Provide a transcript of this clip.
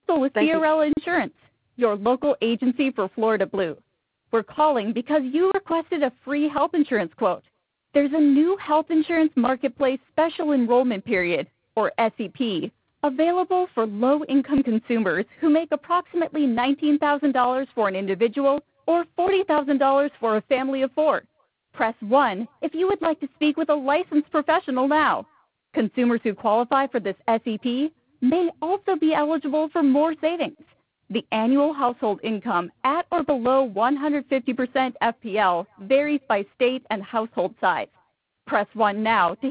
also with Thank you. Fiorella Insurance, your local agency for Florida Blue. We're calling because you requested a free health insurance quote. There's a new health insurance marketplace special enrollment period, or SEP, available for low-income consumers who make approximately $19,000 for an individual or $40,000 for a family of 4. Press 1 if you would like to speak with a licensed professional now. Consumers who qualify for this SEP may also be eligible for more savings. The annual household income at or below 150% FPL varies by state and household size. Press 1 now to